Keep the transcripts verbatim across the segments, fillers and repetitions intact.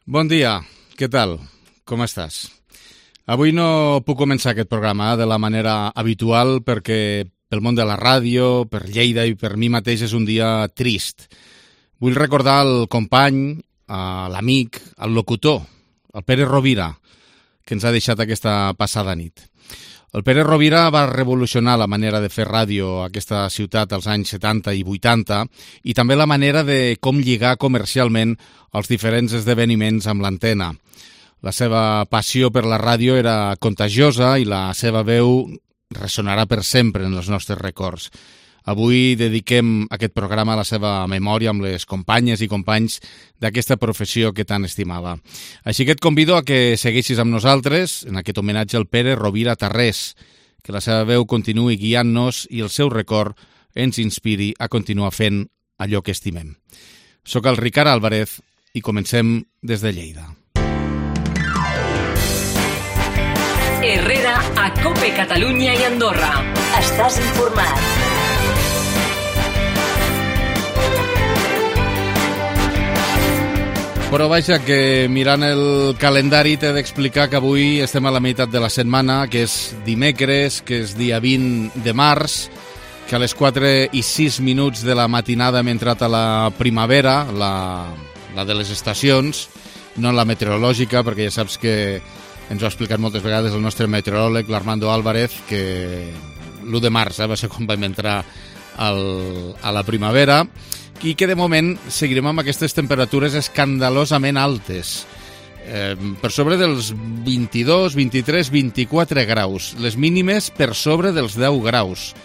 Bon dia, què tal? Com estàs? Avui no puc començar aquest programa de la manera habitual perquè pel món de la ràdio, per Lleida i per mi mateix és un dia trist. Vull recordar el company, l'amic, el locutor, el Pere Rovira, que ens ha deixat aquesta passada nit. El Pere Rovira va revolucionar la manera de fer ràdio a aquesta ciutat als anys setanta i vuitanta i també la manera de com lligar comercialment els diferents esdeveniments amb l'antena. La seva passió per la ràdio era contagiosa i la seva veu ressonarà per sempre en els nostres records. Avui dediquem aquest programa a la seva memòria amb les companyes i companys d'aquesta professió que tant estimava. Així que et convido a que segueixis amb nosaltres en aquest homenatge al Pere Rovira Tarrés, que la seva veu continuï guiant-nos i el seu record ens inspiri a continuar fent allò que estimem. Soc el Ricard Álvarez i comencem des de Lleida. Herrera a COPE Catalunya i Andorra. Estàs informat. Però vaja, que mirant el calendari t'he d'explicar que avui estem a la meitat de la setmana, que és dimecres, que és dia vint de març, que a les quatre i sis minuts de la matinada hem entrat a la primavera, la, la de les estacions, no la meteorològica, perquè ja saps que ens ho ha explicat moltes vegades el nostre meteoròleg, l'Armando Álvarez, que l'u de març eh, va ser quan vam entrar al, a la primavera, i que de moment seguirem amb aquestes temperatures escandalosament altes, eh, per sobre dels vint-i-dos, vint-i-tres, vint-i-quatre graus, les mínimes per sobre dels deu graus.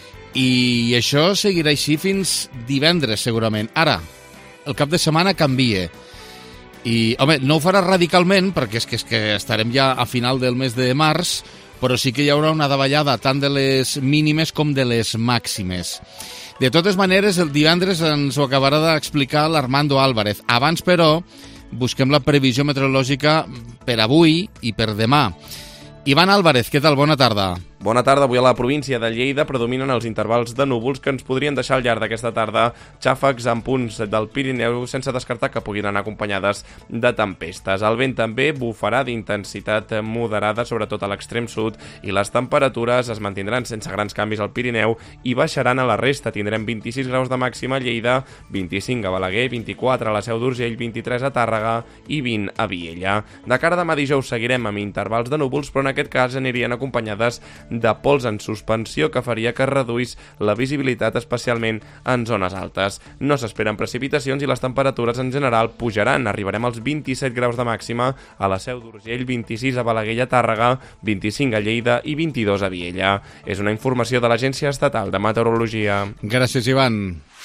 I això seguirà així fins divendres, segurament. Ara, el cap de setmana canvia. I, home, no ho farà radicalment, perquè és que, és que estarem ja a final del mes de març, però sí que hi haurà una davallada tant de les mínimes com de les màximes. De totes maneres, el divendres ens ho acabarà d'explicar l'Armando Álvarez. Abans, però, busquem la previsió meteorològica per avui i per demà. Ivan Álvarez, què tal? Bona tarda. Bona tarda. Avui a la província de Lleida predominen els intervals de núvols que ens podrien deixar al llarg d'aquesta tarda xàfecs en punts del Pirineu, sense descartar que puguin anar acompanyades de tempestes. El vent també bufarà d'intensitat moderada, sobretot a l'extrem sud, i les temperatures es mantindran sense grans canvis al Pirineu i baixaran a la resta. Tindrem vint-i-sis graus de màxima a Lleida, vint-i-cinc a Balaguer, vint-i-quatre a la Seu d'Urgell, vint-i-tres a Tàrrega i vint a Viella. De cara a demà dijous seguirem amb intervals de núvols, però en aquest cas anirien acompanyades de pols en suspensió que faria que reduís la visibilitat, especialment en zones altes. No s'esperen precipitacions i les temperatures en general pujaran. Arribarem als vint-i-set graus de màxima a la Seu d'Urgell, vint-i-sis a Balaguer i a Tàrrega, vint-i-cinc a Lleida i vint-i-dos a Viella. És una informació de l'Agència Estatal de Meteorologia. Gràcies, Ivan.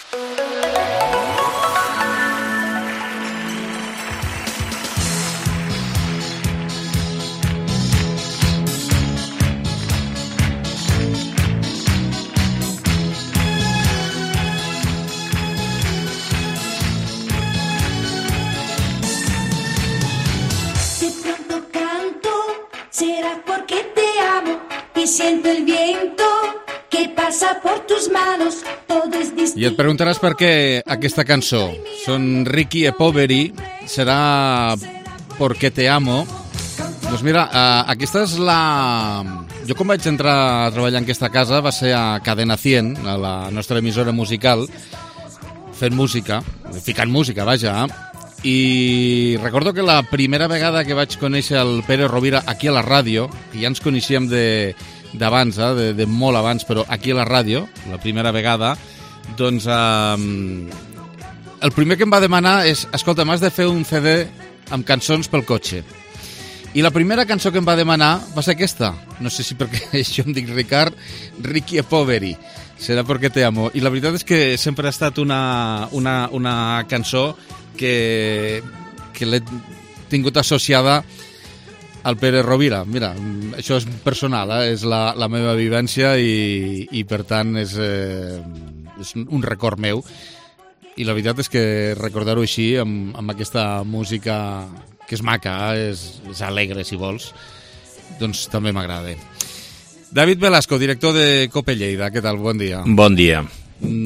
Siento el viento que pasa por tus manos, todo es distinto. I et preguntaràs per què aquesta cançó. Són Ricky e Poveri, serà Porque te amo. Doncs mira, eh, aquesta és la... Jo quan vaig entrar a treballar en aquesta casa va ser a Cadena cent, a la nostra emissora musical, fent música, ficant música, vaja, i recordo que la primera vegada que vaig conèixer el Pere Rovira aquí a la ràdio, que ja ens coneixíem de d'abans, eh, de, de molt abans, però aquí a la ràdio, la primera vegada, doncs eh, el primer que em va demanar és, escolta, m'has de fer un C D amb cançons pel cotxe. I la primera cançó que em va demanar va ser aquesta. No sé si perquè jo em dic Ricard, Ricky e Poveri. Serà Porque te amo. I la veritat és que sempre ha estat una, una, una cançó que, que l'he tingut associada al Pere Rovira. Mira, això és personal, eh? És la, la meva vivència i, i per tant és, eh, és un record meu. I la veritat és que recordar-ho així, amb, amb aquesta música que és maca, eh? és, és alegre, si vols, doncs també m'agrada. David Velasco, director de COPE Lleida, què tal? Bon dia. Bon dia. Mm,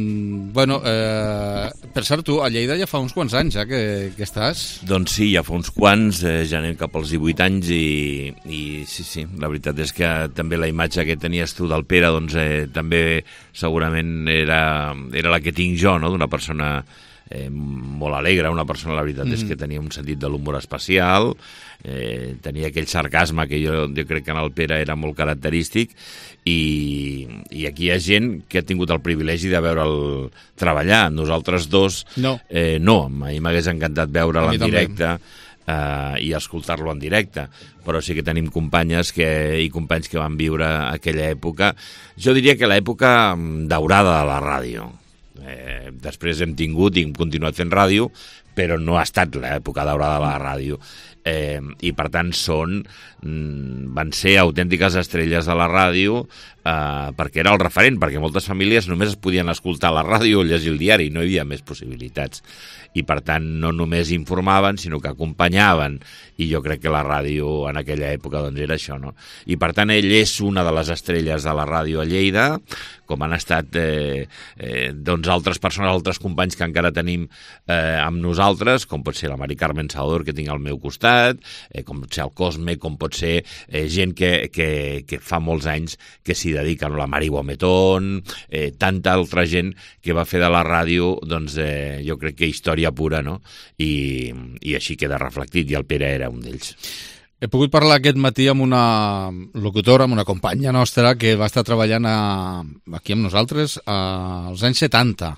bueno, eh, per cert, tu a Lleida ja fa uns quants anys eh, que, que estàs. Doncs sí, ja fa uns quants, eh, ja anem cap als divuit anys i, i sí, sí, la veritat és que també la imatge que tenies tu del Pere doncs eh, també segurament era, era la que tinc jo, no?, d'una persona eh, molt alegre, una persona, la veritat mm. és que tenia un sentit de l'humor especial, eh, tenia aquell sarcasme que jo, jo crec que en el Pere era molt característic i, i aquí hi ha gent que ha tingut el privilegi de veure'l treballar. Nosaltres dos no, eh, no. A mi m'hagués encantat veure'l en directe eh, i escoltar-lo en directe, però sí que tenim companyes que, i companys que van viure aquella època. Jo diria que l'època daurada de la ràdio. Eh, després hem tingut i hem continuat fent ràdio, però no ha estat l'època daurada de la ràdio. Eh, i per tant són van ser autèntiques estrelles de la ràdio eh, perquè era el referent, perquè moltes famílies només es podien escoltar la ràdio o llegir el diari, no hi havia més possibilitats i per tant no només informaven sinó que acompanyaven, i jo crec que la ràdio en aquella època doncs era això, no? I per tant ell és una de les estrelles de la ràdio a Lleida, com han estat eh, eh, doncs altres persones, altres companys que encara tenim eh, amb nosaltres, com pot ser la Mari Carmen Salvador que tinc al meu costat, eh, com pot ser el Cosme, com pot ser eh, gent que, que, que fa molts anys que s'hi dediquen, la Mari Guametón, eh, tanta altra gent que va fer de la ràdio, doncs eh, jo crec que història pura, no? I, i així queda reflectit, i el Pere era un d'ells. He pogut parlar aquest matí amb una locutora, amb una companya nostra que va estar treballant a, aquí amb nosaltres als anys setanta,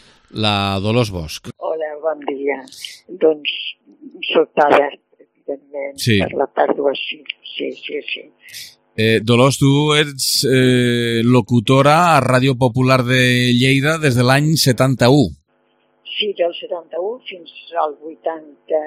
la Dolors Bosch. Hola, bon dia. Doncs sobtada, evidentment, sí. Per la pèrdua, sí, sí, sí, sí. Eh, Dolors, tu ets eh, locutora a Ràdio Popular de Lleida des de l'any setanta-u. Sí, del setanta-u fins al vuitanta,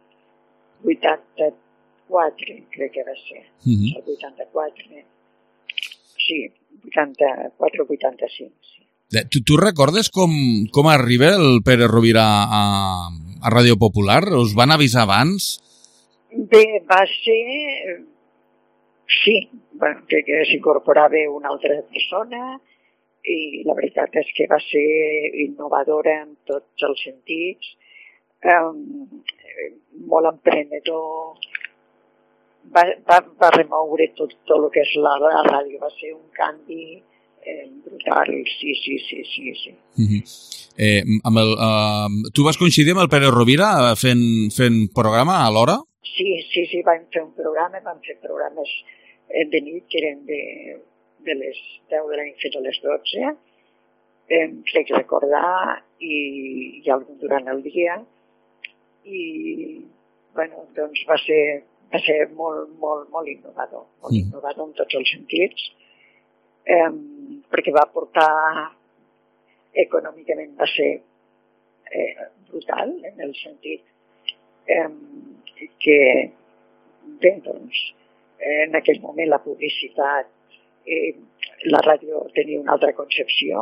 vuitanta-quatre, crec que va ser. Uh-huh. El vuitanta-quatre. Sí, vuitanta-quatre o vuitanta-cinc, sí. Tu, tu recordes com, com arriba el Pere Rovira a, a Ràdio Popular? Us van avisar abans? Bé, va ser... Sí, bueno, que, que s'incorporava una altra persona i la veritat és que va ser innovadora en tots els sentits, um, molt emprenedor, va, va, va remoure tot, tot el que és la, la ràdio, va ser un canvi eh, brutal, sí, sí, sí, sí. sí. Uh-huh. eh, amb el, uh, tu vas coincidir amb el Pere Rovira fent, fent programa a l'hora? Sí, sí, sí, vam fer un programa, vam fer programes de nit que eren de... de les deu de la nit fins a les dotze, em crec recordar, i, i algun durant el dia, i bueno, doncs va ser, va ser molt, molt, molt innovador, molt mm. innovador en tots els sentits, eh, perquè va portar, econòmicament va ser eh, brutal, en el sentit eh, que, bé, doncs, en aquell moment la publicitat, Eh, la ràdio tenia una altra concepció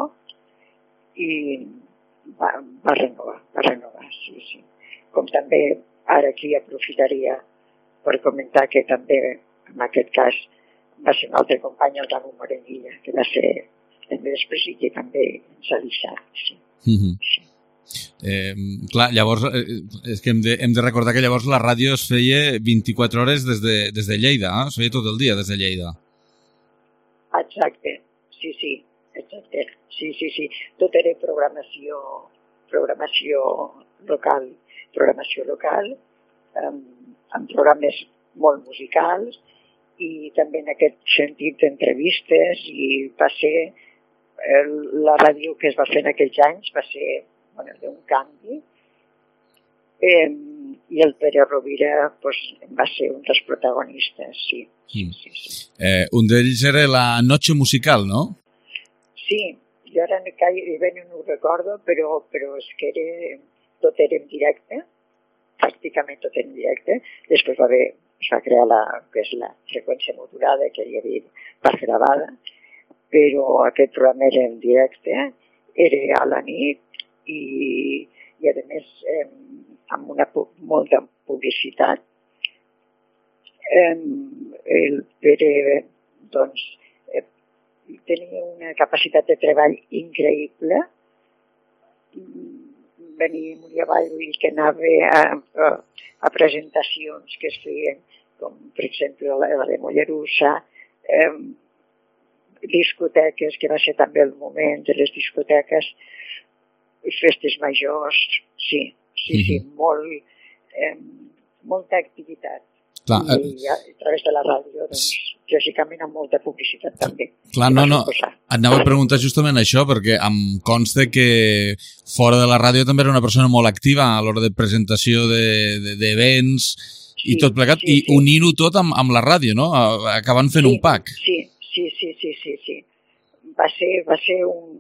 i va, va renovar, va renovar, sí, sí. Com també ara aquí aprofitaria per comentar que també, en aquest cas, va ser un altre company, el Danu Morenilla, que va ser també després i que també ens ha deixat, sí. Mm-hmm. sí. Eh, clar, llavors, eh, és que hem de, hem de recordar que llavors la ràdio es feia vint-i-quatre hores des de, des de Lleida, eh? Es feia tot el dia des de Lleida. Exacte, sí, sí, exacte, sí, sí, sí. Tot era programació, programació local, programació local, amb, amb programes molt musicals i també en aquest sentit d'entrevistes, i va ser el, la ràdio que es va fer en aquells anys va ser, bueno, d'un canvi. Eh, i el Pere Rovira pues, va ser un dels protagonistes, sí. sí, sí, sí. Eh, un d'ells era la Noche Musical, no? Sí, jo ara no ho recordo, però, però és que era, tot era en directe, pràcticament tot en directe. Després va haver, es va crear la, que és la freqüència modulada, que hi havia part gravada, però aquest programa era en directe, era a la nit i, i a més eh, amb una molta publicitat. Eh, el Pere, doncs, eh, tenia una capacitat de treball increïble venir amunt i avall, vull dir que anava a, a, a presentacions que es feien, com per exemple la, la de Mollerussa, eh, discoteques, que va ser també el moment de les discoteques, festes majors, sí, sí, sí, mm-hmm. molt, eh, molta activitat. Clar, I, i a, a través de la ràdio, doncs, lògicament amb molta publicitat també. Clar, no, no, et anava a preguntar justament això, perquè em consta que fora de la ràdio també era una persona molt activa a l'hora de presentació d'events de, de, sí, i tot plegat, sí, i sí. unir-ho tot amb, amb la ràdio, no? Acabant fent sí, un pack. Sí, sí, sí, sí, sí, sí. Va ser, va ser un,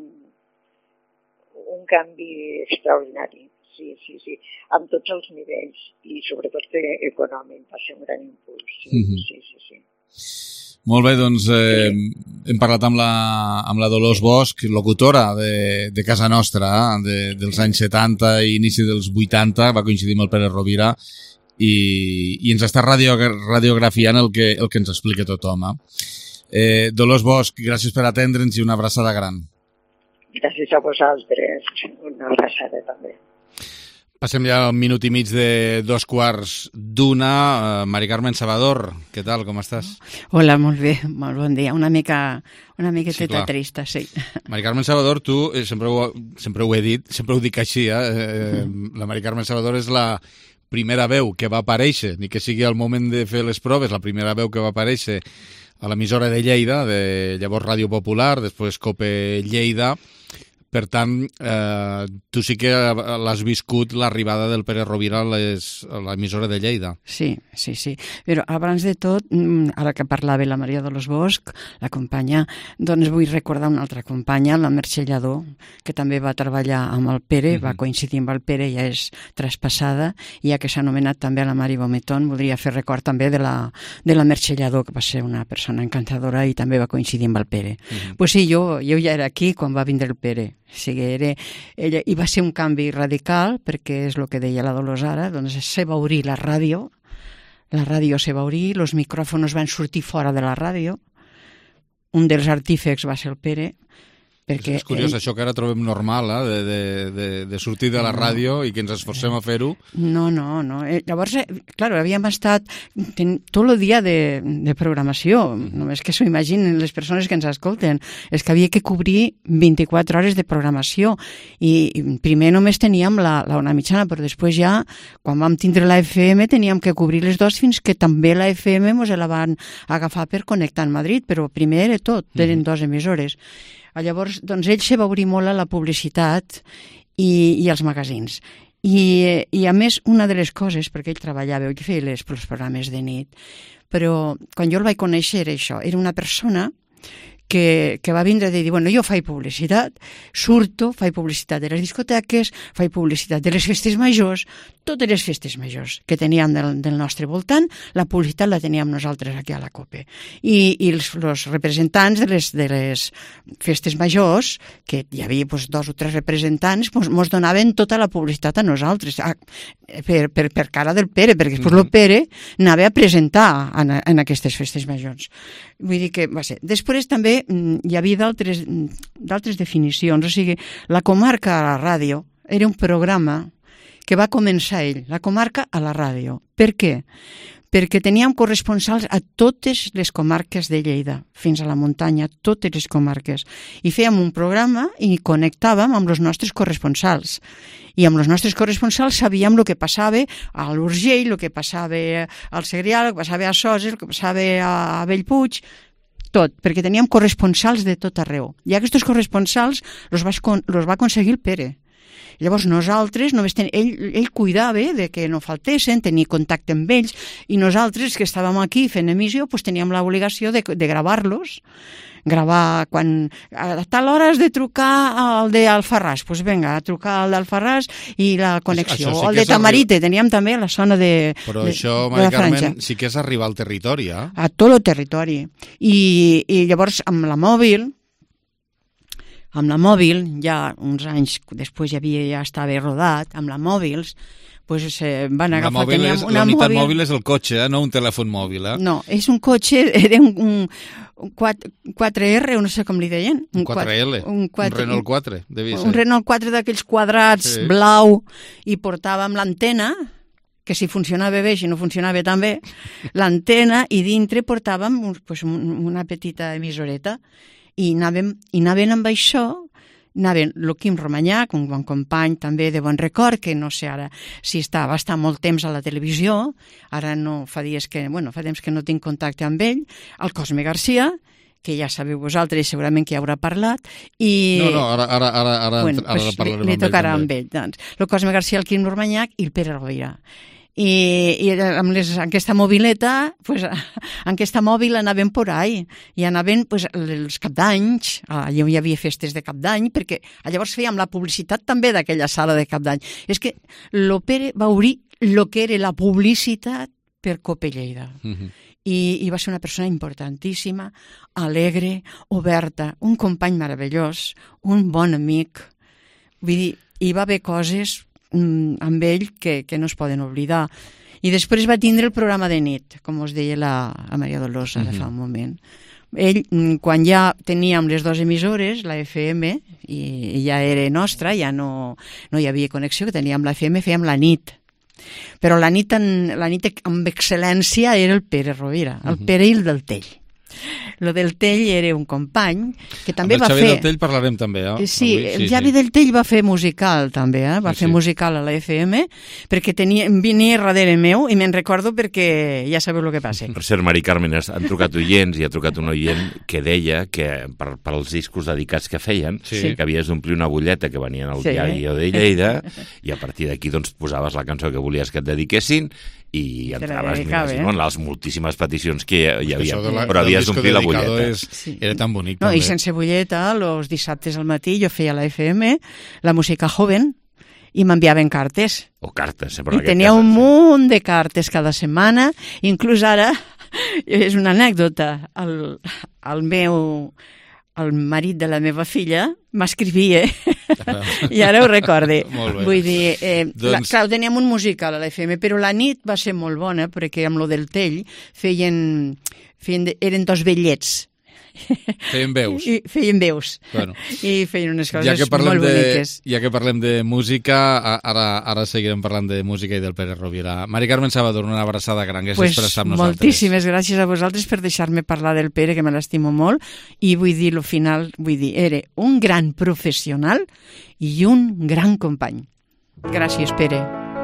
un canvi extraordinari. Sí, sí, sí, amb tots els nivells i sobretot econòmic va ser un gran impuls. Sí, mm-hmm. sí, sí, sí. Molt bé, doncs eh, hem parlat amb la, amb la Dolors Bosch, locutora de, de casa nostra, de, dels anys setanta i inici dels vuitanta, va coincidir amb el Pere Rovira i, i ens està radio, radiografiant el que, el que ens explica tothom. Eh? Eh, Dolors Bosch, gràcies per atendre'ns i una abraçada gran. Gràcies a vosaltres, una abraçada també. Passem ja un minut i mig de dos quarts d'una. Uh, Mari Carmen Salvador, què tal, com estàs? Hola, molt bé, molt bon dia. Una mica, una miqueta sí, trista, sí. Mari Carmen Salvador, tu, eh, sempre, ho, sempre ho he dit, sempre ho dic així, eh? eh la Mari Carmen Salvador és la primera veu que va aparèixer, ni que sigui al moment de fer les proves, la primera veu que va aparèixer a l'emissora de Lleida, de llavors Ràdio Popular, després Cope Lleida. Per tant, eh, tu sí que l'has viscut l'arribada del Pere Rovira a l'emissora de Lleida. Sí, sí, sí. Però abans de tot, ara que parlava la Maria Dolors Bosch, la companya, doncs vull recordar una altra companya, la Mercè Lladó, que també va treballar amb el Pere, uh-huh. va coincidir amb el Pere, ja és traspassada, i ja que s'ha anomenat també la Mari Bometón, voldria fer record també de la, de la Mercè Lladó, que va ser una persona encantadora i també va coincidir amb el Pere. Uh-huh. Pues sí, jo, jo ja era aquí quan va vindre el Pere. Sí, era, ella, i va ser un canvi radical, perquè és el que deia la Dolors ara, doncs se va obrir la ràdio, la ràdio se va obrir, els micròfons van sortir fora de la ràdio, un dels artífex va ser el Pere, perquè... És curiós, ell... això que ara trobem normal, eh? de, de, de, de sortir de la no. ràdio i que ens esforcem a fer-ho. No, no, no. Eh, llavors, eh, clar, havíem estat ten, tot el dia de, de programació, només que s'ho imaginen les persones que ens escolten, és que havia que cobrir vint-i-quatre hores de programació i, i primer només teníem la, la una mitjana, però després ja, quan vam tindre la F M, teníem que cobrir les dos fins que també la F M mos la van agafar per connectar en Madrid, però primer era tot, eren dues emissores. Llavors, doncs, ell se va obrir molt a la publicitat i, i als magazins. I, I, a més, una de les coses, perquè ell treballava, ell feia les, els programes de nit, però quan jo el vaig conèixer era això, era una persona que, que va vindre de dir, bueno, jo faig publicitat, surto, faig publicitat de les discoteques, faig publicitat de les festes majors, totes les festes majors que teníem del, del nostre voltant, la publicitat la teníem nosaltres aquí a la COPE. I, i els, els representants de les, de les festes majors, que hi havia pues, dos o tres representants, ens pues, donaven tota la publicitat a nosaltres, a, per, per, per cara del Pere, perquè després mm-hmm. el Pere anava a presentar en, en aquestes festes majors. Vull dir que va ser. Després també hi havia d'altres d'altres definicions, o sigui, la comarca a la ràdio era un programa que va començar ell, la comarca a la ràdio. Per què? Perquè teníem corresponsals a totes les comarques de Lleida, fins a la muntanya, totes les comarques. I fèiem un programa i connectàvem amb els nostres corresponsals. I amb els nostres corresponsals sabíem el que passava a l'Urgell, el que passava al Segrià, el que passava a Soses, el que passava a Bellpuig, tot, perquè teníem corresponsals de tot arreu. I aquests corresponsals els va, els va aconseguir el Pere. Llavors nosaltres, només ten... ell, ell cuidava de que no faltessin, tenia contacte amb ells, i nosaltres que estàvem aquí fent emissió pues, teníem l'obligació de, de gravar-los, gravar quan a tal hora has de trucar al d'Alfarràs, doncs pues vinga, a trucar al d'Alfarràs i la connexió. Sí el de Tamarite, arri... teníem també la zona de Però de, això, Mari Carmen, sí que és arribar al territori, eh? A tot el territori. I, i llavors amb la mòbil, amb la mòbil, ja uns anys després ja havia ja estava rodat, amb la mòbils, pues eh, van agafar... La, mòbil és, una la unitat mòbil... mòbil és el cotxe, eh? No un telèfon mòbil, eh? No, és un cotxe, era un, un, un quatre erre, no sé com li deien. Un quatre ele, un, un Renault quatre, devia ser. Un Renault quatre d'aquells quadrats sí. blau, i portàvem l'antena, que si funcionava bé, si no funcionava tan bé, l'antena, i dintre portàvem un, pues, una petita emissoreta, i anàvem, i anàvem amb això, anaven el Quim Romanyac, un bon company també de bon record, que no sé ara si està, va estar molt temps a la televisió, ara no fa dies que, bueno, fa temps que no tinc contacte amb ell, el Cosme Garcia, que ja sabeu vosaltres, segurament que ja haurà parlat, i... No, no, ara, ara, ara, ara, bueno, ara pues parlarem li, li amb ell. tocarà amb ell, doncs. El Cosme Garcia, el Quim Romanyac i el Pere Rovira. I, i amb les, aquesta mobileta, pues, amb aquesta mòbil anàvem por ahí, i anàvem pues, els cap d'anys, allà hi havia festes de cap d'any, perquè llavors fèiem la publicitat també d'aquella sala de cap d'any. És que el Pere va obrir el que era la publicitat per Cope Lleida. Uh-huh. I, i va ser una persona importantíssima, alegre, oberta, un company meravellós, un bon amic. Vull dir, hi va haver coses mm, amb ell que, que no es poden oblidar. I després va tindre el programa de nit, com us deia la, la Maria Dolors ara uh-huh. fa un moment. Ell, quan ja teníem les dues emissores, la efe eme, i, i ja era nostra, ja no, no hi havia connexió, que teníem la efe eme, fèiem la nit. Però la nit, en, la nit amb excel·lència era el Pere Rovira, el Pere i el del Tell. Lo del Tell era un company que també va fer... Amb el Xavi del Tell parlarem també, eh? Sí, Avui, sí el Xavi sí. del Tell va fer musical també, eh? Va sí, fer sí. musical a la efe eme, perquè tenia, venia darrere meu, i me'n recordo perquè ja sabeu el que passa. Per cert, Mari Carmen, han trucat oients, i ha trucat un oient que deia que per, per als discos dedicats que feien, sí. que havies d'omplir una butlleta que venien al sí. diari de Lleida, i a partir d'aquí doncs, posaves la cançó que volies que et dediquessin, i entraves eh? en les moltíssimes peticions que hi havia, la, però havies d'omplir la butlleta. És, sí. Era tan bonic. No, també. I sense butlleta, els dissabtes al matí jo feia la efe eme, la música joven, i m'enviaven cartes. O cartes, sempre. I tenia un munt de cartes cada setmana, inclús ara, és una anècdota, el, el meu... el marit de la meva filla m'escrivia, i ara ho recorde. Vull dir, eh, doncs... la, clar, teníem un musical a l'efe eme, però la nit va ser molt bona, perquè amb lo del Tell feien, feien eren dos vetllets. Feien veus. I feien veus. Bueno. I feien unes coses ja molt de, boniques. Ja que parlem de música, ara, ara seguirem parlant de música i del Pere Rovira. Mari Carmen Salvador, una abraçada gran. Gràcies pues, per estar amb nosaltres. Moltíssimes gràcies a vosaltres per deixar-me parlar del Pere, que me l'estimo molt, i vull dir, al final, vull dir, era un gran professional i un gran company. Gràcies, Pere.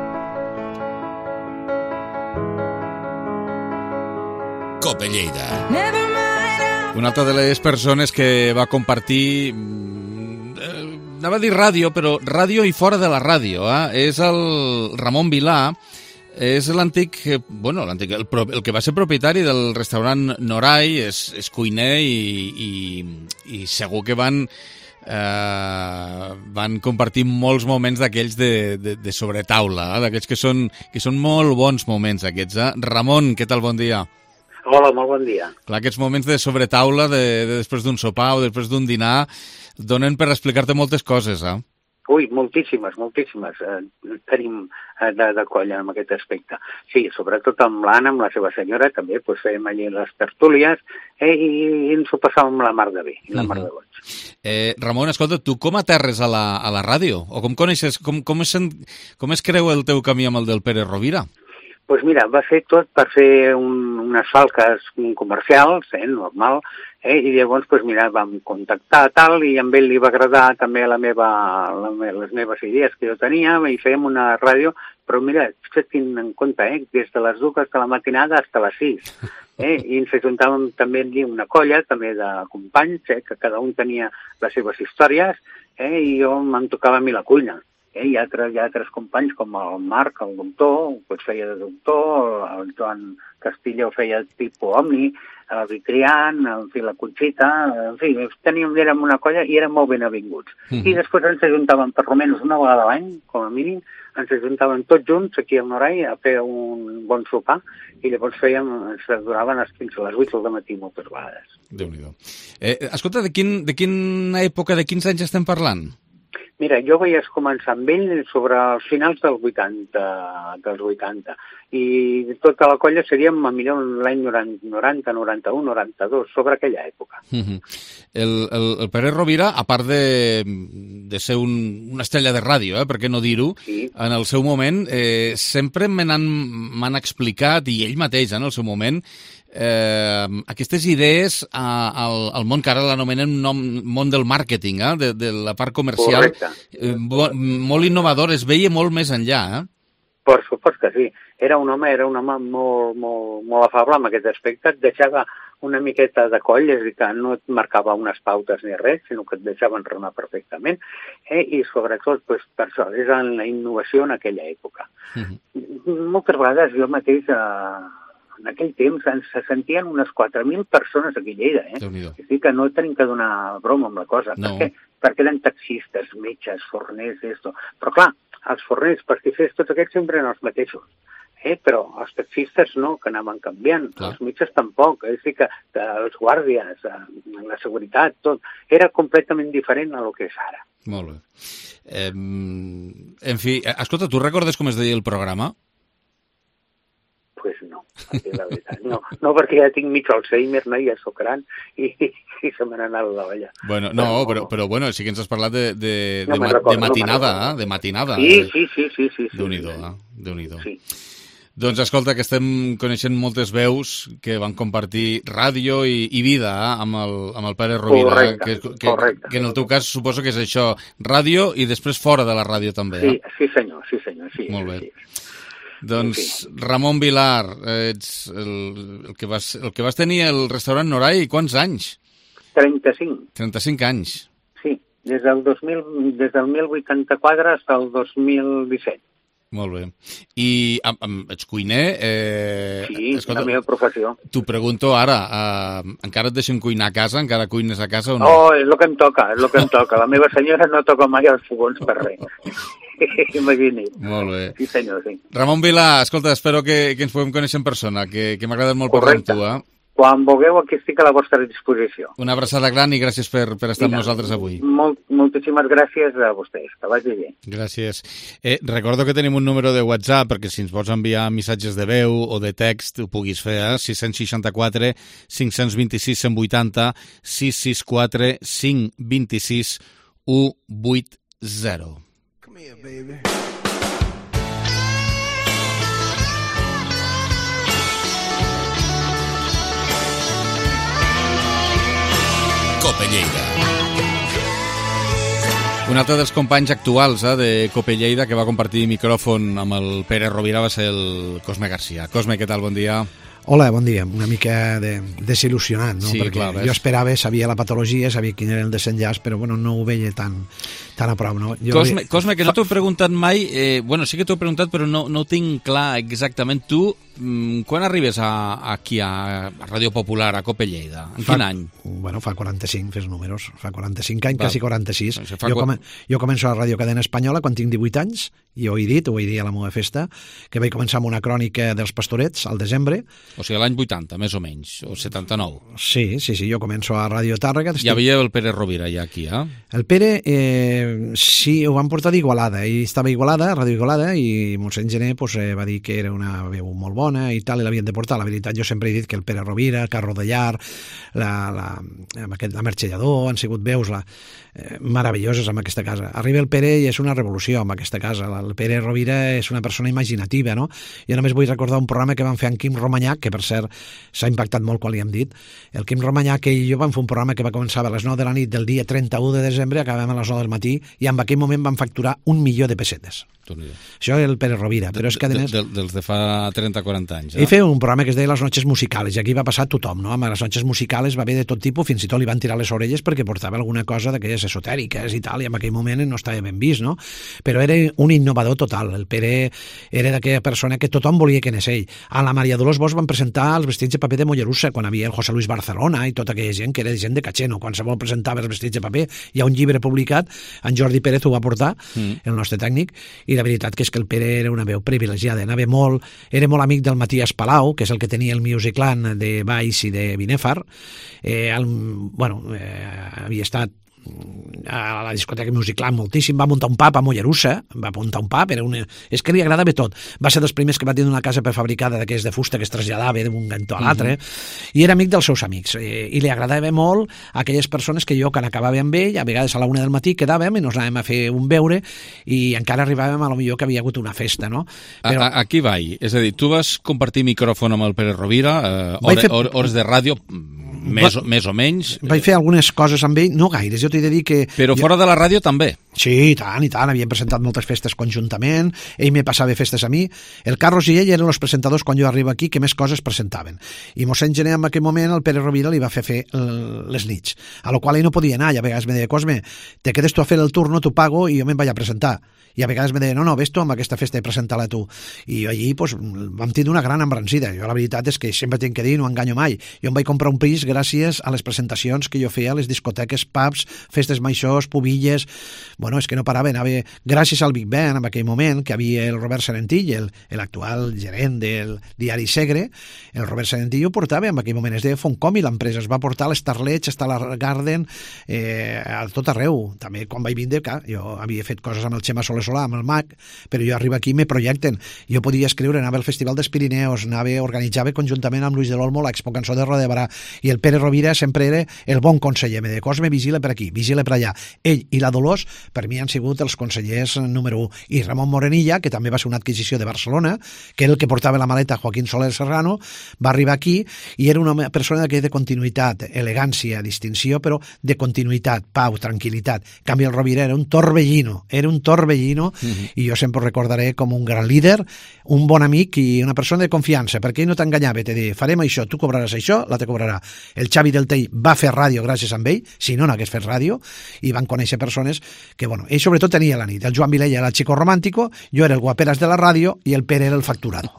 Cope Lleida. Una altra de les persones que va compartir, eh, anava a dir ràdio, però ràdio i fora de la ràdio, eh? És el Ramon Vilà, és l'antic, bueno, l'antic, el, el que va ser propietari del restaurant Norai, és, és cuiner i, i, i segur que van, eh, van compartir molts moments d'aquells de, de, de sobretaula, eh? D'aquells que són, que són molt bons moments aquests. Eh? Ramon, què tal, bon dia? Hola, molt bon dia. Clar, aquests moments de sobretaula, de, de després d'un sopar o després d'un dinar, donen per explicar-te moltes coses, eh? Ui, moltíssimes, moltíssimes. Eh, tenim eh, de, de colla en aquest aspecte. Sí, sobretot amb l'Anna, amb la seva senyora, també pues, fèiem allí les tertúlies eh, i, i ens ho passàvem la mar de bé, i la uh-huh. mar de boig. Eh, Ramon, escolta, tu com aterres a la, a la ràdio? O com coneixes, com, com, es, com es creu el teu camí amb el del Pere Rovira? Doncs pues mira, va ser tot per fer un, unes falques comercials, eh, normal, eh, i llavors pues mira, vam contactar tal, i amb ell li va agradar també la meva, la, les meves idees que jo tenia, i fèiem una ràdio, però mira, tinc en compte, eh, des de les dues de la matinada fins a les sis, eh, i ens ajuntàvem també allí una colla, també de companys, eh, que cada un tenia les seves històries, eh, i jo em tocava a mi la cuina. Eh, hi, ha altres, hi ha altres companys com el Marc, el doctor, pues feia de doctor, el Joan Castillo feia tipus Omni, el Vitrián, en fi, la Conxita, en fi, teníem, érem una colla i érem molt ben avinguts. Mm-hmm. I després ens ajuntàvem per almenys una vegada a l'any, com a mínim, ens ajuntàvem tots junts aquí al Norai a fer un bon sopar i llavors fèiem, ens duraven fins a les vuit del matí moltes vegades. Déu-n'hi-do. Eh, escolta, de, quin, de quina època, de quins anys estem parlant? Mira, jo vaig començar amb ell sobre els finals dels vuitanta, dels vuitanta, i tota la colla seríem a millor l'any noranta, noranta-u, noranta-dos, sobre aquella època. Uh-huh. El, el, el Pere Rovira, a part de, de ser un, una estrella de ràdio, eh, per què no dir-ho, sí. En el seu moment eh, sempre me n'han explicat, i ell mateix en el seu moment, eh, aquestes idees a, al, al món que ara l'anomenen món del màrqueting, eh, de, de la part comercial, eh, molt innovador, es veia molt més enllà. Eh? Per supost que sí. Era un home, era un home molt, molt, molt afable en aquest aspecte, et deixava una miqueta de coll, és a dir, que no et marcava unes pautes ni res, sinó que et deixava enraonar perfectament, eh? I sobretot, pues, per això, és en la innovació en aquella època. Uh-huh. Moltes vegades jo mateix, eh, en aquell temps, se sentien unes quatre mil persones aquí a Lleida, eh? És a dir, que no tenim que donar broma amb la cosa, no. perquè, perquè eren taxistes, metges, forners, esto. Però clar, els forners, pastifers, tots aquests sempre eren els mateixos. Eh, però els taxistes no, que anaven canviant, clar. Els metges tampoc, és a dir, que, que els guàrdies, la seguretat, tot, era completament diferent a lo que és ara. Molt bé. Eh, en fi, escolta, tu recordes com es deia el programa? Pues no, la veritat, no, no, perquè ja tinc mig Alzheimer, no, ja soc gran, i, i se me n'ha anat la olla. Bueno, no, però, però, però bueno, sí que ens has parlat de, de, no de, recordo, de matinada, no eh? de matinada. Sí, sí, sí, sí, sí. Déu-n'hi-do, eh? Déu-n'hi-do. Sí. Doncs escolta, que estem coneixent moltes veus que van compartir ràdio i, i vida eh, amb, el, amb el Pere Rovira. Correcte, que, que, correcte. Que en el teu cas suposo que és això, ràdio i després fora de la ràdio també. Sí, eh? sí senyor, sí senyor. Sí, molt bé. Sí. Doncs sí. Ramon Vilar, ets el, el, que vas, el que vas tenir el restaurant Norai, quants anys? trenta-cinc. trenta-cinc anys. Sí, des del, dos mil, des del mil vuitanta-quatre fins al dos mil disset. Molt bé. I am, am, ets cuiner? Eh, sí, escolta, la meva professió. T'ho pregunto ara, eh, encara et deixen cuinar a casa? Encara cuines a casa o no? Oh, és el que em toca, és el que em toca. La meva senyora no toca mai els fogons per res. Imagina't. Molt bé. Sí, senyor, sí. Ramon Vilà, escolta, espero que, que ens puguem conèixer en persona, que, que m'ha agradat molt parlar amb tu, eh? Quan vulgueu, aquí estic a la vostra disposició. Una abraçada gran i gràcies per, per estar Mira, amb nosaltres avui. Molt, moltíssimes gràcies a vostès. Que vagi bé. Gràcies. Eh, recordo que tenim un número de WhatsApp perquè si ens vols enviar missatges de veu o de text ho puguis fer, eh? sis seixanta-quatre, cinc vint sis, cent vuitanta, sis sis quatre, cinc dos sis, u vuit zero. Come here, baby. Cope Lleida. Un altre dels companys actuals eh, de Cope Lleida que va compartir micròfon amb el Pere Rovira va ser el Cosme Garcia. Cosme, què tal? Bon dia. Hola, bon dia. Una mica de, desil·lusionat, no? Sí, perquè clar, jo esperava, sabia la patologia, sabia quin era el desenllaç, però bueno, no ho veia tan, tan a prop. No? Jo Cosme, Cosme, que no t'ho he preguntat mai, eh, bueno, sí que t'ho he preguntat, però no, no ho tinc clar exactament. Tu, mm, quan arribes a, aquí a, a Ràdio Popular, a Cope Lleida? En fa, quin any? Bueno, fa quaranta-cinc, fes números. Fa quaranta-cinc anys, Va. quasi quaranta-sis. No, fa jo, qu... come, jo començo a la Ràdio Cadena Espanyola quan tinc divuit anys, i ho he dit, ho he dit a la meva festa, que vaig començar amb una crònica dels Pastorets al desembre. O sigui, l'any vuitanta, més o menys, o setanta-nou. Sí, sí, sí, jo començo a Ràdio Tàrrega. Hi havia el Pere Rovira ja aquí, eh? El Pere, eh, sí, ho van portar d'Igualada. Ell estava a Igualada, a Ràdio Igualada, i mossèn Gené pues, eh, va dir que era una veu molt bona i tal, i l'havien de portar. La veritat, jo sempre he dit que el Pere Rovira, el Carro de Llar, la, la, aquest, la Merxellador, han sigut veus la, eh, meravelloses amb aquesta casa. Arriba el Pere i és una revolució amb aquesta casa. El Pere Rovira és una persona imaginativa, no? Jo només vull recordar un programa que van fer amb Quim Romanyac, que per cert s'ha impactat molt quan li hem dit. El Quim Romanyac i jo vam fer un programa que va començar a les nou de la nit del dia trenta-u de desembre, acabem a les nou del matí, i en aquell moment van facturar un milió de pessetes. Això és el Pere Rovira, però és que a més... De, de, dels de fa trenta a quaranta anys, eh? Ell feia un programa que es deia Les Noches Musicales, i aquí va passar tothom, no? Amb les Noches Musicales va haver de tot tipus, fins i tot li van tirar les orelles perquè portava alguna cosa d'aquelles esotèriques i tal, i en aquell moment no estava ben vist, no? Però era un innovador total. El Pere era d'aquella persona que tothom volia que anés ell. A la Maria Dolors Bosch van presentar els vestits de paper de Mollerussa, quan havia el José Luis Barcelona i tota aquella gent que era gent de Cacheno. Qualsevol presentava els vestits de paper. Hi ha un llibre publicat, en Jordi Pérez ho va portar, mm. el nostre tècnic, i la veritat que és que el Pere era una veu privilegiada, anava molt, era molt amic del Matías Palau, que és el que tenia el Musicland de Valls i de Binèfar. Eh, el, bueno, eh, havia estat a la discoteca Musicland moltíssim, va muntar un pub a Mollerussa, va muntar un pub, era una... és que li agradava tot. Va ser dels primers que va tenir una casa prefabricada d'aquells de fusta que es traslladava d'un cantó a l'altre, uh-huh. i era amic dels seus amics, i, i li agradava molt a aquelles persones que jo, quan acabava amb ell, a vegades a la una del matí quedàvem i nos anàvem a fer un beure i encara arribàvem a lo millor que havia hagut una festa, no? Però... A, a, aquí vaig, és a dir, tu vas compartir micròfon amb el Pere Rovira, eh, hores, fer... hores de ràdio... Més, Va, més o menys. Vaig fer algunes coses amb ell, no gaires, jo t'he de dir que... Però jo... fora de la ràdio també. Sí, i tant, i tant, havíem presentat moltes festes conjuntament, ell me passava festes a mi, el Carlos i ell eren els presentadors quan jo arribo aquí que més coses presentaven. I mossèn Gené en aquell moment el Pere Rovira li va fer fer les nits, a lo qual ell no podia anar, i a vegades me deia, Cosme, te quedes tu a fer el turno, t'ho pago i jo me'n vaig a presentar. I a vegades me deia, no, no, ves tu amb aquesta festa i presenta-la tu. I allí pues, vam tenir una gran embrancida. Jo la veritat és que sempre tinc que dir, no enganyo mai. Jo em vaig comprar un pis gràcies a les presentacions que jo feia a les discoteques, pubs, festes majors, pubilles... Bueno, és que no parava, anava... Gràcies al Big Ben, en aquell moment, que havia el Robert Serentillo, l'actual gerent del diari Segre, el Robert Serentillo portava, en aquell moment es deia Foncomi, l'empresa es va portar a l'Starlet, a la Garden, eh, a tot arreu. També quan vaig vindre, clar, jo havia fet coses amb el Xema Soler Solà, amb el M A C, però jo arribo aquí i me projecten. Jo podia escriure, anava al Festival dels Pirineus, anava, organitzava conjuntament amb Luis de l'Olmo l'Expo Cançó de Roda de Barà, i el Pere Rovira sempre era el bon conseller. Me deia, Cosme, vigila per aquí, vigila per allà. Ell i la Dolors, per mi han sigut els consellers número u. I Ramon Morenilla, que també va ser una adquisició de Barcelona, que era el que portava la maleta Joaquín Soler Serrano, va arribar aquí i era una persona que de continuïtat, elegància, distinció, però de continuïtat, pau, tranquil·litat. En canvi, el Rovira era un torbellino, era un torbellino, uh-huh. i jo sempre ho recordaré com un gran líder, un bon amic i una persona de confiança, perquè ell no t'enganyava, te dir, farem això, tu cobraràs això, la te cobrarà. El Xavi del Tell va fer ràdio gràcies a ell, si no n'hagués fet ràdio, i van conèixer persones que, bueno, ell sobretot tenia la nit. El Joan Vilella era el chico romàntico, jo era el guaperas de la ràdio i el Pere era el facturado.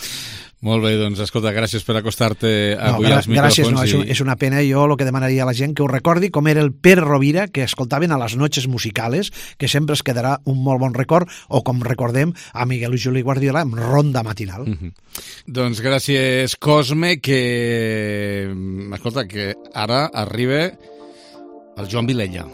Molt bé, doncs escolta, gràcies per acostar-te avui no, als micròfons. Gràcies, no, i... és, un, és una pena. Jo el que demanaria a la gent que ho recordi com era el Pere Rovira, que escoltaven a les noches musicales, que sempre es quedarà un molt bon record, o com recordem a Miguel i Juli Guardiola amb Ronda Matinal. Mm-hmm. Doncs gràcies, Cosme, que... Escolta, que ara arriba el Joan Vilella.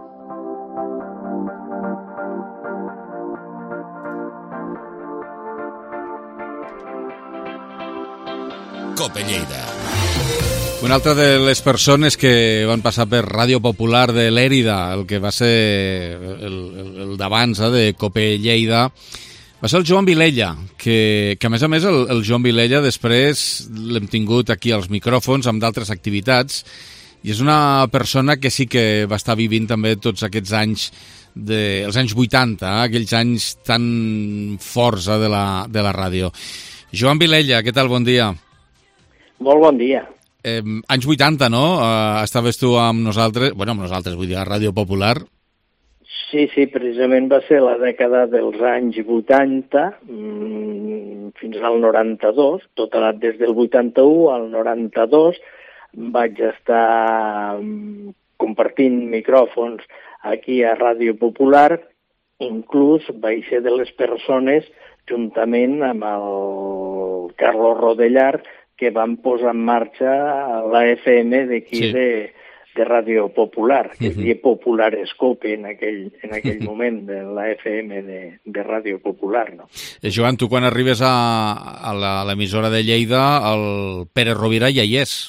Cope Lleida. Una altra de les persones que van passar per Ràdio Popular de l'Èrida, el que va ser el, el, el d'abans eh, de Cope Lleida, va ser el Joan Vilella, que, que a més a més el, el Joan Vilella després l'hem tingut aquí als micròfons amb d'altres activitats, i és una persona que sí que va estar vivint també tots aquests anys, de, els anys vuitanta, eh, aquells anys tan forts eh, de, la, de la ràdio. Joan Vilella, què tal? Bon dia. Molt bon dia. Eh, anys vuitanta, no? Uh, estaves tu amb nosaltres, bueno, amb nosaltres, vull dir, a Ràdio Popular. Sí, sí, precisament va ser la dècada dels anys vuitanta mmm, fins al noranta-dos, tot anat des del vuitanta-u al noranta-dos, vaig estar mmm, compartint micròfons aquí a Ràdio Popular, inclús vaig ser de les persones, juntament amb el Carlos Rodellar, que van posar en marxa la F M d'aquí sí. de, de Ràdio Popular, que es deia Popular Escope en aquell, en aquell moment, de la F M de, de Ràdio Popular. No? Eh, Joan, tu quan arribes a, a l'emissora de Lleida, el Pere Rovira ja hi és.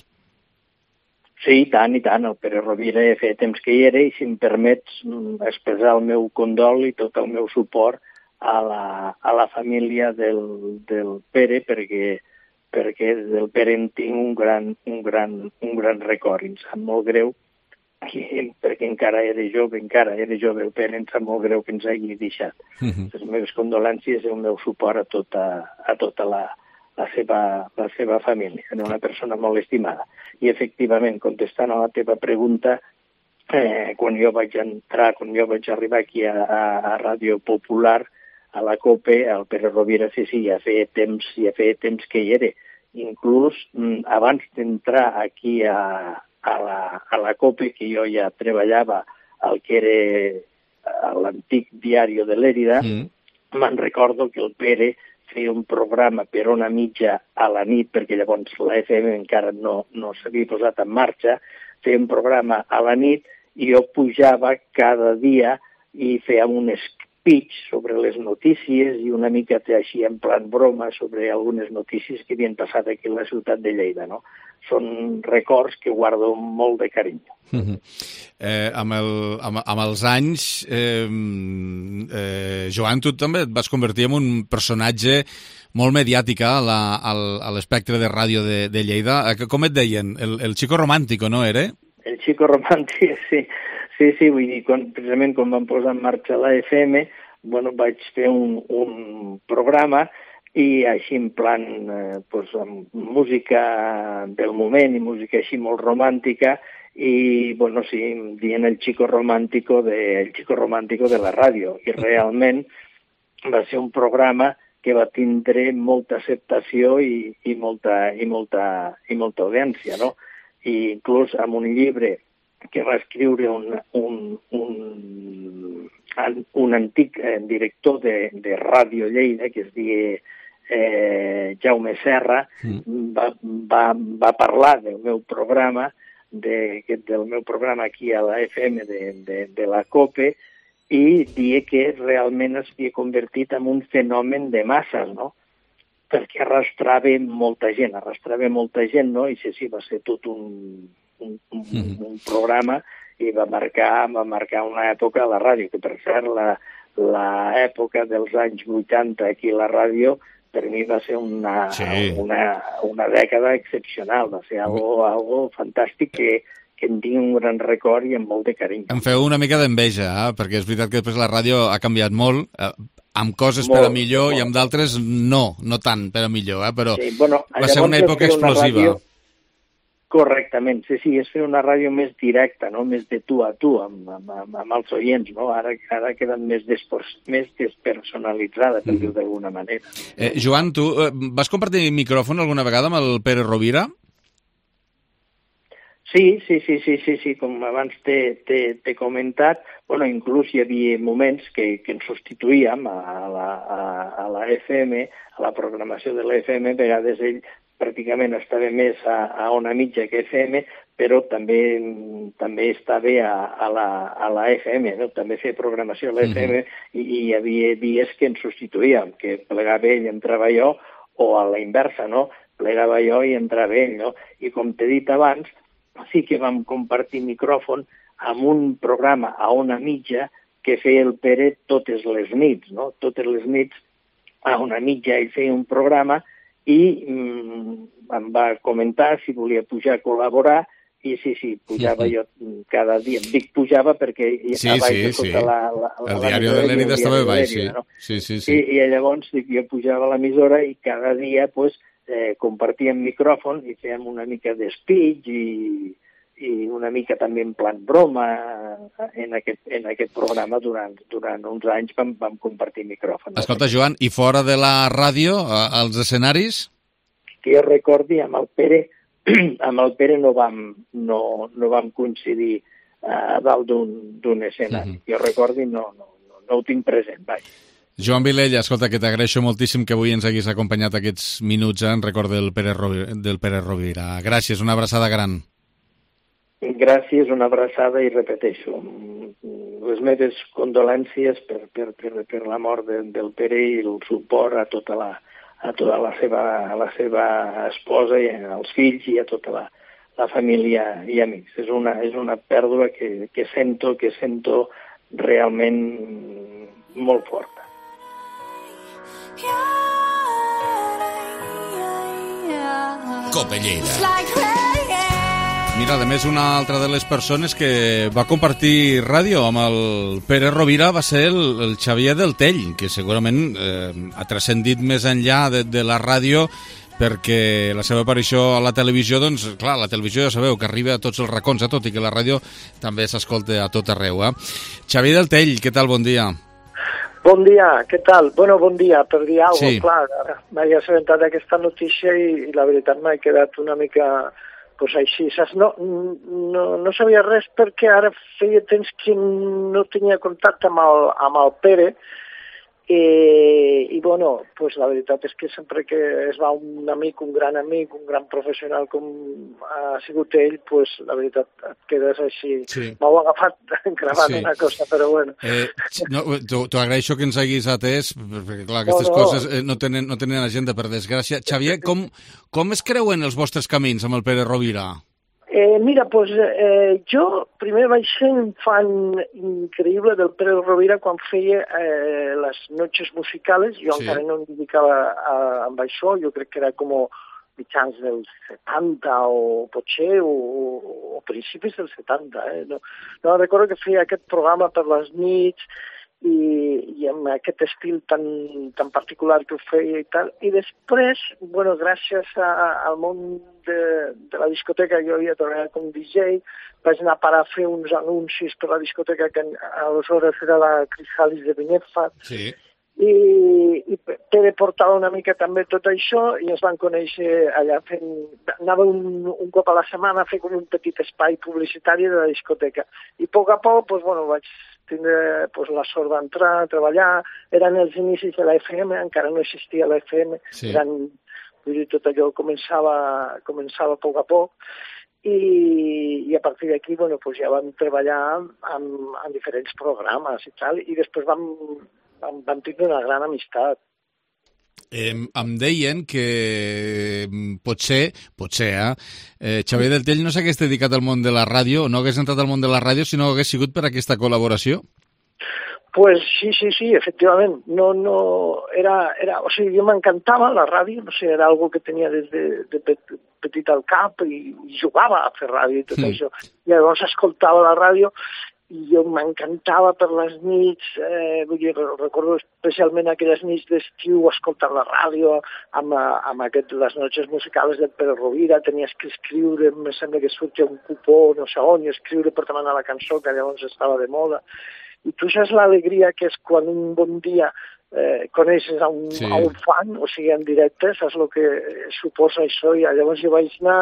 Sí, i tant, i tant. El Pere Rovira ja feia temps que hi era, i si em permets expressar el meu condol i tot el meu suport a la, a la família del, del Pere, perquè perquè del Pere en tinc un gran, un gran, un gran record. Em sap molt greu, perquè encara era jove, encara era jove el Pere, em sap molt greu que ens hagi deixat. Uh-huh. Les meves condolències i el meu suport a tota, a tota la, la, seva, la seva família. Era una persona molt estimada. I efectivament, contestant a la teva pregunta, eh, quan jo vaig entrar, quan jo vaig arribar aquí a, a, a Ràdio Popular, a la COPE, el Pere Rovira sí, sí, ja feia temps, ja feia temps que hi era. Inclús abans d'entrar aquí a, a, la, a la COPE, que jo ja treballava al que era l'antic diari de l'Èrida, mm. me'n recordo que el Pere feia un programa per ona mitja a la nit, perquè llavors la F M encara no, no s'havia posat en marxa, feia un programa a la nit i jo pujava cada dia i fèiem un speech sobre les notícies i una mica així en plan broma sobre algunes notícies que havien passat aquí a la ciutat de Lleida, no? Són records que guardo molt de carinyo. Mm-hmm. eh, amb, el, amb, amb els anys, eh, eh, Joan, tu també et vas convertir en un personatge molt mediàtic a l'espectre de ràdio de, de Lleida. Com et deien? El, el Chico Romántico, no era? El Chico Romántico, sí. Sí, sí, vull dir, quan, precisament quan vam posar en marxa la F M, bueno, vaig fer un, un programa i així en plan, eh, pues, amb música del moment i música així molt romàntica i, bueno, sí, dient el Chico Romántico de, el Chico Romántico de la ràdio. I realment va ser un programa que va tindre molta acceptació i, i, molta, i, molta, i molta audiència, no? I inclús amb un llibre que va escriure un, un, un, un antic eh, director de, de Ràdio Lleida, que es diu eh, Jaume Serra, mm. va, va, va parlar del meu programa, de, del meu programa aquí a la F M de, de, de la COPE, i dir que realment es havia convertit en un fenomen de masses, no? Perquè arrastrava molta gent, arrastrava molta gent, no? I sí, sí, va ser tot un... Un, un, mm-hmm. un programa i va marcar, va marcar una època a la ràdio, que per cert l'època dels anys vuitanta aquí a la ràdio per mi va ser una, sí. una, una dècada excepcional, va ser algo, algo fantàstic que, que en tinc un gran record i amb molt de carinyo. Em feu una mica d'enveja, eh? Perquè és veritat que després la ràdio ha canviat molt, eh, amb coses molt, per a millor molt. I amb d'altres no, no tant per a millor, eh? Però sí, bueno, va ser una època explosiva. Una ràdio... Correctament, sí, sí, és fer una ràdio més directa, no? Més de tu a tu, amb, amb, amb els oients, no? Ara, ara queden més, despos, més despersonalitzada, per mm. dir-ho d'alguna manera. Eh, Joan, tu eh, vas compartir micròfon alguna vegada amb el Pere Rovira? Sí, sí, sí, sí, sí, sí, com abans t'he comentat, bueno, inclús hi havia moments que, que ens substituïem a la, a, a la F M, a la programació de la F M, a vegades ell pràcticament estava més a, a Ona Mitja que F M, però també també estava a, a, la, a la F M, no? També feia programació a la F M mm-hmm. i, i hi havia dies que ens substituïem, que plegava ell i entrava jo, o a la inversa, no? Plegava jo i entrava ell, no? I com t'he dit abans, sí que vam compartir micròfon amb un programa a Ona Mitja que feia el Pere totes les nits, no? Totes les nits a Ona Mitja ell feia un programa i mm, em va comentar si volia pujar a col·laborar i sí, sí, pujava sí, sí. jo cada dia. Em dic pujava perquè sí, a baix sí, de tota sí. la, la, la... El diari de l'Èrida estava baix, sí. No? Sí, sí, sí. I, I llavors dic, jo pujava a l'emissora i cada dia pues, eh, compartíem micròfon i fèiem una mica de speech i, i una mica també en plan broma en aquest, en aquest programa durant, durant uns anys vam, vam compartir micròfon. Escolta, Joan, i fora de la ràdio, als escenaris? Que jo recordi, amb el Pere, amb el Pere no vam, no, no vam coincidir a dalt d'un escenari. Uh-huh. Jo recordi, no, no, no, no ho tinc present, vaja. Joan Vilella, escolta, que t'agraeixo moltíssim que avui ens haguis acompanyat aquests minuts en record del Pere Rovira, del Pere Rovira. Gràcies, una abraçada gran. Gràcies, una abraçada i repeteixo, les meves condolències per, per, per, per la mort de, del Pere i el suport a tota la, a tota la seva, a la seva esposa i als fills i a tota la, la família i amics. És una, és una pèrdua que, que sento, que sento realment molt forta. Cope Lleida. Mira, a més, una altra de les persones que va compartir ràdio amb el Pere Rovira va ser el, el Xavier del Tell, que segurament eh, ha transcendit més enllà de, de la ràdio perquè la seva aparició a la televisió, doncs, clar, la televisió ja sabeu que arriba a tots els racons, a tot i que la ràdio també s'escolta a tot arreu. Eh? Xavier del Tell, què tal? Bon dia. Bon dia, què tal? Bueno, bon dia, per dir alguna cosa, sí. Clar, m'he assabentat d'aquesta notícia i, i la veritat m'ha quedat una mica... Pues així, saps? No, no, no sabia res perquè ara feia temps que no tenia contacte amb el, amb el Pere I, i bueno, pues la veritat és que sempre que es va un amic, un gran amic, un gran professional com ha sigut ell, pues la veritat et quedes així. Sí. M'heu agafat gravant sí. una cosa, però bueno. Eh, no, T'ho agraeixo que ens haguis atès, perquè clar, aquestes no, no. coses eh, no, tenen, no tenen agenda, per desgràcia. Xavier, com, com es creuen els vostres camins amb el Pere Rovira? Eh, mira, pues, eh, jo primer vaig ser un fan increïble del Pere Rovira quan feia eh, les noches musicales. Jo sí. encara no em dedicava a, amb això, jo crec que era com mitjans dels setanta o potser, o, o principis dels setanta. Eh? No, no recordo que feia aquest programa per les nits, i, i amb aquest estil tan, tan particular que ho feia i tal. I després, bueno, gràcies a, al món de, de la discoteca, jo havia treballat com D J, vaig anar a parar a fer uns anuncis per la discoteca que aleshores era la Crisalis de Binefat. Sí. I, i Pere portava una mica també tot això i ens van conèixer allà fent... Anava un, un cop a la setmana a fer com un petit espai publicitari de la discoteca. I a poc a poc, doncs, bueno, vaig tindre pues, la sort d'entrar a treballar. Eren els inicis de la F M, encara no existia la F M. Sí. Eren, vull dir, tot allò començava, començava a poc a poc. I, i a partir d'aquí, bueno, pues, ja vam treballar en, en diferents programes i tal, i després vam... Vam, vam tenir una gran amistat. Eh, em deien que potser, potser, eh, eh, Xavier del Tell no s'hagués dedicat al món de la ràdio, no hagués entrat al món de la ràdio si no hagués sigut per aquesta col·laboració? Pues sí, sí, sí, efectivament. No, no, era, era, o sigui, jo m'encantava la ràdio, no sé, era algo que tenia des de, de petit al cap i, i jugava a fer ràdio i tot mm. això. I llavors escoltava la ràdio i jo m'encantava per les nits, eh, vull dir, recordo especialment aquelles nits d'estiu escoltant la ràdio amb, amb aquest, les noches musicals del Pere Rovira, tenies que escriure, em sembla que sortia un cupó, no sé on, i escriure per demanar la cançó, que llavors estava de moda. I tu saps l'alegria que és quan un bon dia eh, coneixes a un, sí. a un fan, o sigui, en directe, saps el que suposa això, i llavors jo vaig anar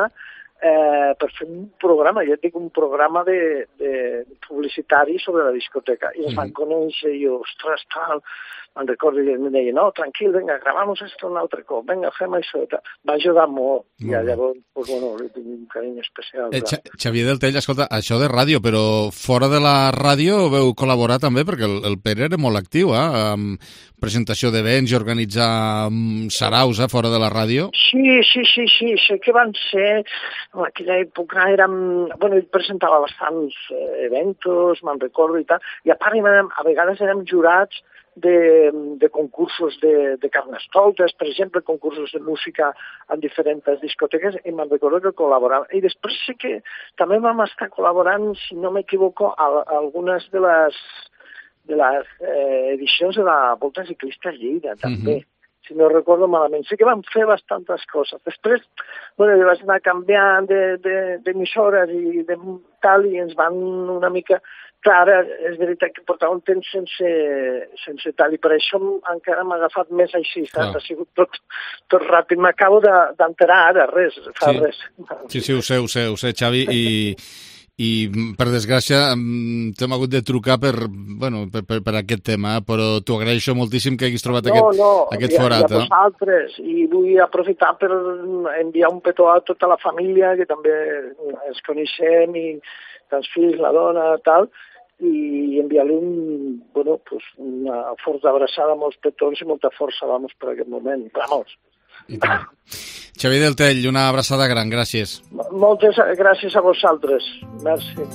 Eh, per fer un programa, jo tinc un programa de, de publicitari sobre la discoteca, i ens mm-hmm. van conèixer, i jo, ostres, tal, me'n recordo, i em deia, no, tranquil, venga, gravamos esto un altre cop, venga, fem això, va ajudar molt, mm-hmm. i llavors, pues, bueno, li tinc un carinyo especial. Eh, Xavier del Tell, escolta, això de ràdio, però fora de la ràdio veu col·laborar també, perquè el, el Pere era molt actiu, eh, amb presentació d'events i organitzar um, saraus, eh, fora de la ràdio. Sí, sí, sí, sí, sé que van ser, en aquella època érem, bueno, ell presentava bastants eh, eventos, me'n recordo i tal, i a part érem, a vegades érem jurats de, de concursos de, de carnestoltes, per exemple, concursos de música en diferents discoteques, i me'n recordo que col·laboràvem. I després sé que també vam estar col·laborant, si no m'equivoco, a, a algunes de les de les eh, edicions de la Volta Ciclista a Lleida, també. Mm-hmm. Si no recordo malament. Sí que vam fer bastantes coses. Després, bueno, jo vaig anar canviant d'emissores i de tal, i ens van una mica... Clar, és veritat que portava un temps sense, sense tal, i per això encara m'ha agafat més així, saps? Ha sigut tot, tot ràpid. M'acabo d'enterar ara, res, fa sí. res. Sí, sí, ho sé, ho sé, ho sé, Xavi, i... i per desgràcia t'hem hagut de trucar per, bueno, per, per, per aquest tema, però t'ho agraeixo moltíssim que haguis trobat no, aquest, no, aquest forat. No, no, a vosaltres, i vull aprofitar per enviar un petó a tota la família, que també ens coneixem, i els fills, la dona, tal, i enviar-li un, bueno, pues una forta abraçada, molts petons i molta força, vamos, per aquest moment. Vamos. Xavier del Tell, una abraçada gran, gràcies. Moltes gràcies a vosaltres. Merci.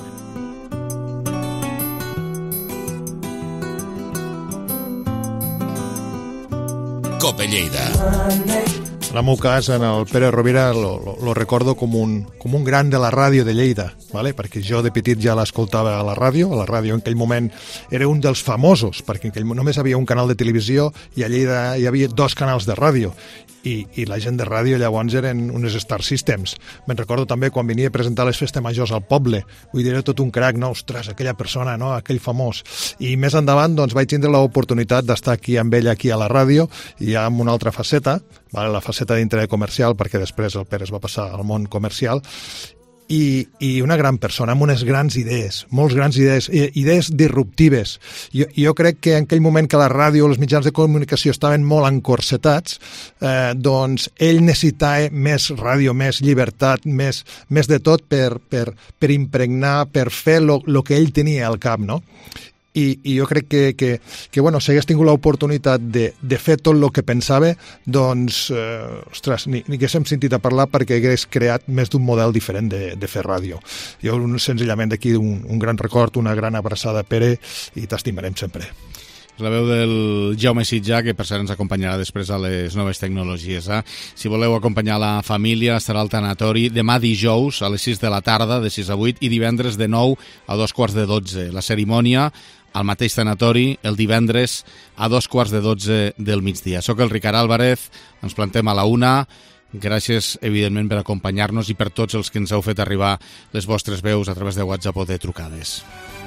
Cope Lleida. En el meu cas, en el Pere Rovira lo, lo, lo recordo com un, com un gran de la ràdio de Lleida, ¿vale? Perquè jo de petit ja l'escoltava a la ràdio, a la ràdio en aquell moment era un dels famosos, perquè en aquell moment només havia un canal de televisió i a Lleida hi havia dos canals de ràdio, i, i la gent de ràdio llavors eren unes Star Systems. Me'n recordo també quan venia a presentar les festes majors al poble, vull dir, era tot un crac, no? Ostres, aquella persona, no? Aquell famós. I més endavant, doncs, vaig tindre l'oportunitat d'estar aquí amb ell, aquí a la ràdio, i ja amb una altra faceta, vale? La faceta d'interès comercial, perquè després el Pere es va passar al món comercial, i, i una gran persona amb unes grans idees, molts grans idees, idees disruptives. Jo, jo crec que en aquell moment que la ràdio, els mitjans de comunicació estaven molt encorsetats, eh, doncs ell necessitava més ràdio, més llibertat, més, més de tot per, per, per impregnar, per fer el que ell tenia al cap, no? I, i jo crec que, que, que bueno, si hagués tingut l'oportunitat de, de fer tot el que pensava, doncs, eh, ostres, ni, ni haguéssim sentit a parlar perquè hagués creat més d'un model diferent de, de fer ràdio. Jo, senzillament, d'aquí un, un gran record, una gran abraçada, Pere, i t'estimarem sempre. La veu del Jaume Sitjà, que per cert ens acompanyarà després a les noves tecnologies. Eh? Si voleu acompanyar la família, estarà al tanatori demà dijous a les sis de la tarda, de sis a vuit, i divendres de nou a dos quarts de dotze. La cerimònia al mateix tanatori el divendres a dos quarts de dotze del migdia. Soc el Ricard Álvarez, ens plantem a la una. Gràcies, evidentment, per acompanyar-nos i per tots els que ens heu fet arribar les vostres veus a través de WhatsApp o de trucades.